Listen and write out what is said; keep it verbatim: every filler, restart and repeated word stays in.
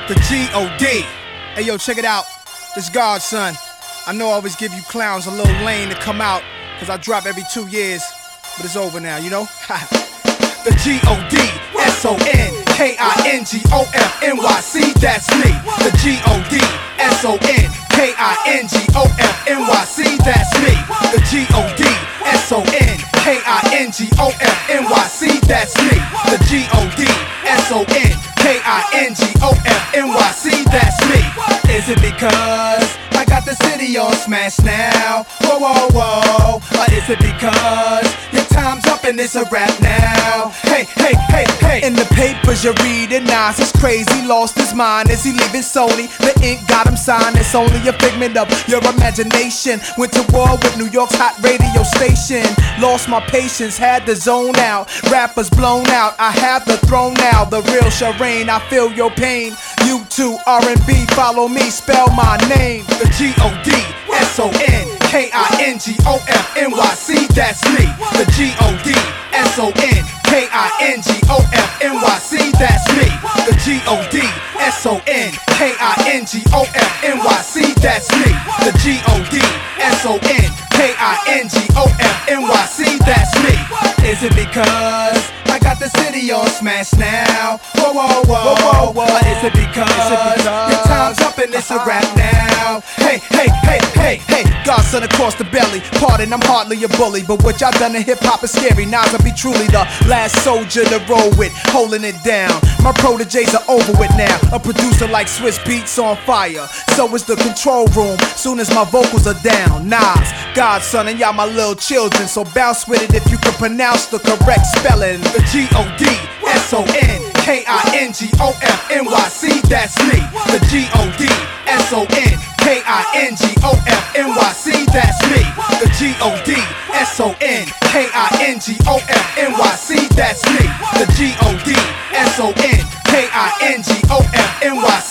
The G O D. Hey yo, check it out. This Godson. I know I always give you clowns a little lane to come out, cause I drop every two years, but it's over now, you know? The G O D, S O N, K I N G O F N Y C, that's me. The G O D, S O N, K I N G O F N Y C, that's me. The G O D, S O N, K I N G O F N Y C, that's me. The G O D, S O N, K I N G O F N Y C, that's me. Is it because I got the city on smash now? Whoa, whoa, whoa. Or is it because your time's up and it's a rap now? Hey, hey, hey, hey. In the papers you're reading, Nas is crazy, lost his mind. Is he leaving Sony? The ink got him signed. It's only a figment of your imagination. Went to war with New York's hot radio station. Lost my patience, had to zone out. Rappers blown out, I have the throne now. The real Shireen, I feel your pain. You too, R and B, follow me, spell my name. The G O D, S O N, K I N G O F N Y C, that's me. The G O D, S O N, K I N G O F N Y C, that's me. The G O D, S O N, K I N G O F N Y C, that's me. The G O D, S O N, K I N G O F N Y C, that's me. Is it because I got the city on smash now? Whoa, whoa, whoa, whoa, whoa. Or is it because, is it because your time's up and it's a rap now? Hey, hey, hey, hey, hey. Godson across the belly. Pardon, I'm hardly a bully, but what y'all done in hip-hop is scary. Nas will be truly the last soldier to roll with, holding it down. My proteges are over with now. A producer like Swiss Beats on fire. So is the control room, soon as my vocals are down. Nas, Godson, and y'all my little children, so bounce with it if you can pronounce the correct spelling. The G O D, S O N, K I N G O F N Y C, that's me. The G O D, S O N, K I N G O F N Y C, that's me. The G O D, S O N, K I N G O F N Y C, that's me. The G O D, S O N, K I N G O F N Y C.